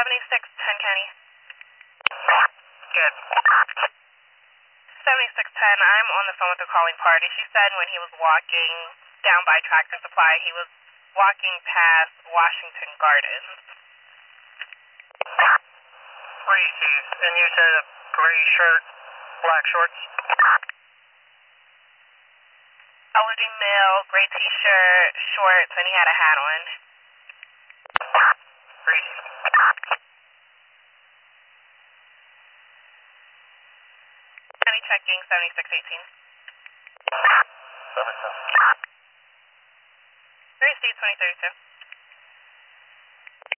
7610 County. Good. 7610, I'm on the phone with the calling party. She said when he was walking down by Tractor Supply, he was walking past Washington Gardens. What do you see? And you said a gray shirt, black shorts? Elderly male, gray t-shirt, shorts, and he had a hat on. Greasy. County checking 7618. 77. 3 Steve 2032.